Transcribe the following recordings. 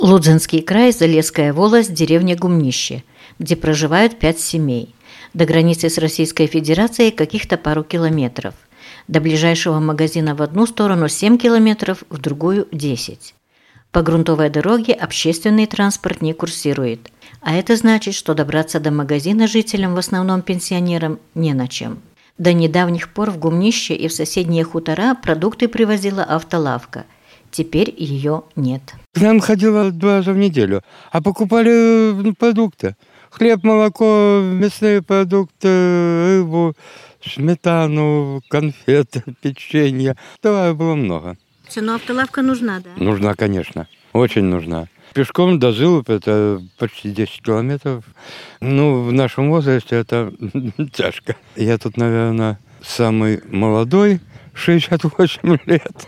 Лудзенский край, Залесская волость, деревня Гумнище, где проживают 5 семей. До границы с Российской Федерацией каких-то пару километров. До ближайшего магазина в одну сторону 7 километров, в другую 10. По грунтовой дороге общественный транспорт не курсирует. А это значит, что добраться до магазина жителям, в основном пенсионерам, не на чем. До недавних пор в Гумнище и в соседние хутора продукты привозила автолавка. Теперь ее нет. К нам ходила 2 раза в неделю, а покупали продукты. Хлеб, молоко, мясные продукты, рыбу, сметану, конфеты, печенье. Товара было много. Но автолавка нужна, да? Нужна, конечно. Очень нужна. Пешком до Зылупа это почти 10 километров. В нашем возрасте это тяжко. Я тут, наверное, самый молодой, 68 лет.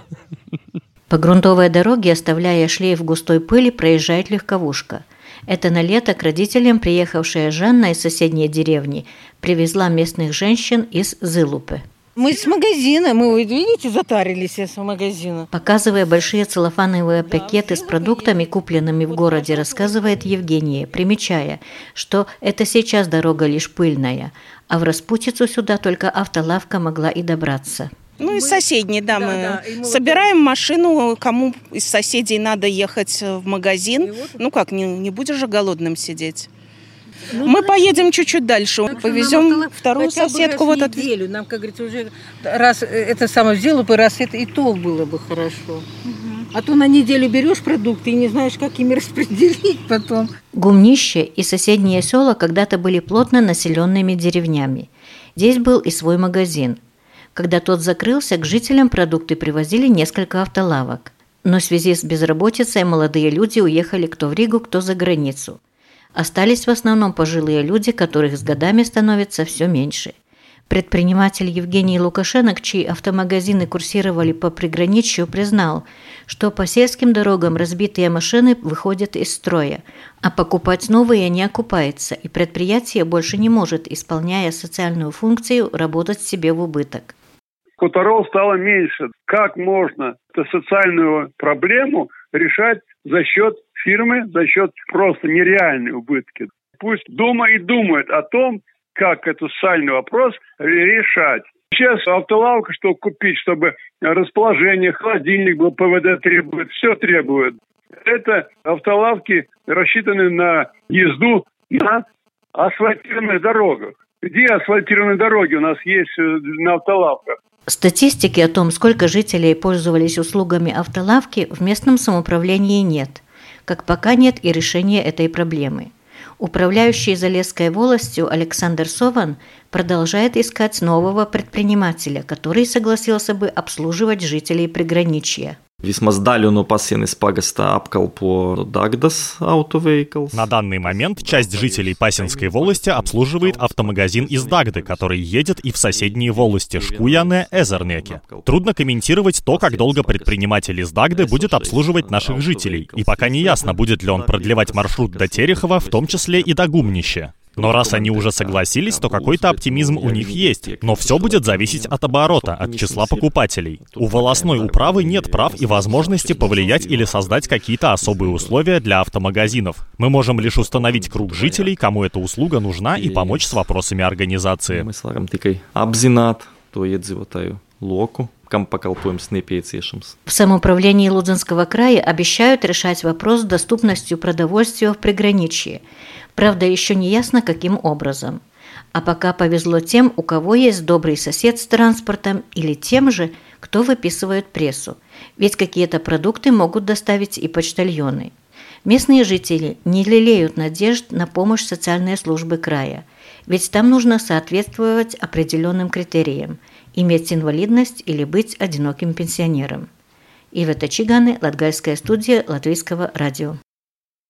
По грунтовой дороге, оставляя шлейф густой пыли, проезжает легковушка. Это на лето к родителям приехавшая Жанна из соседней деревни привезла местных женщин из Зылупы. Мы с магазина, мы, видите, затарились с магазина. Показывая большие целлофановые пакеты с продуктами, купленными в городе, рассказывает Евгения, примечая, что это сейчас дорога лишь пыльная, а в Распутицу сюда только автолавка могла и добраться. Из соседней, мы собираем машину, кому из соседей надо ехать в магазин. Не будешь же голодным сидеть. Мы поедем чуть-чуть дальше, повезем вторую соседку. Вот неделю. Нам, как говорится, уже раз это самое взяла бы, раз это и то было бы хорошо. А то на неделю берешь продукты и не знаешь, как ими распределить потом. Гумнище и соседние села когда-то были плотно населенными деревнями. Здесь был и свой магазин. Когда тот закрылся, к жителям продукты привозили несколько автолавок. Но в связи с безработицей молодые люди уехали кто в Ригу, кто за границу. Остались в основном пожилые люди, которых с годами становится все меньше. Предприниматель Евгений Лукашенко, чьи автомагазины курсировали по приграничью, признал, что по сельским дорогам разбитые машины выходят из строя, а покупать новые не окупается, и предприятие больше не может, исполняя социальную функцию, работать себе в убыток. Хуторов стало меньше. Как можно эту социальную проблему решать за счет фирмы, за счет просто нереальной убытки? Пусть думает о том, как этот социальный вопрос решать. Сейчас автолавка, чтобы купить, чтобы расположение, холодильник был, ПВД требует, все требует. Это автолавки рассчитаны на езду на асфальтированных дорогах. Где асфальтированные дороги у нас есть на автолавках? Статистики о том, сколько жителей пользовались услугами автолавки, в местном самоуправлении нет. Как пока нет и решения этой проблемы. Управляющий Залесской волостью Александр Сован продолжает искать нового предпринимателя, который согласился бы обслуживать жителей приграничья. Vismaz daļu no pasienes pagasta apkalpo Dagdas Autoveikals. На данный момент часть жителей Пасинской волости обслуживает автомагазин из Дагды, который едет и в соседние волости Шкуяне, Эзернеке. Трудно комментировать то, как долго предприниматель из Дагды будет обслуживать наших жителей, и пока не ясно, будет ли он продлевать маршрут до Терехова, в том числе и до Гумнища. Но раз они уже согласились, то какой-то оптимизм у них есть. Но все будет зависеть от оборота, от числа покупателей. У волостной управы нет прав и возможности повлиять или создать какие-то особые условия для автомагазинов. Мы можем лишь установить круг жителей, кому эта услуга нужна, и помочь с вопросами организации. Мы varam tikai apzināt to iedzīvotāju loku, kam pakalpojums nepieciešams. В самоуправлении Лудзенского края обещают решать вопрос с доступностью продовольствия в приграничье. Правда, еще не ясно, каким образом. А пока повезло тем, у кого есть добрый сосед с транспортом, или тем же, кто выписывает прессу. Ведь какие-то продукты могут доставить и почтальоны. Местные жители не лелеют надежд на помощь социальной службы края. Ведь там нужно соответствовать определенным критериям – иметь инвалидность или быть одиноким пенсионером. Ивета Чиганы, Латгальская студия Латвийского радио.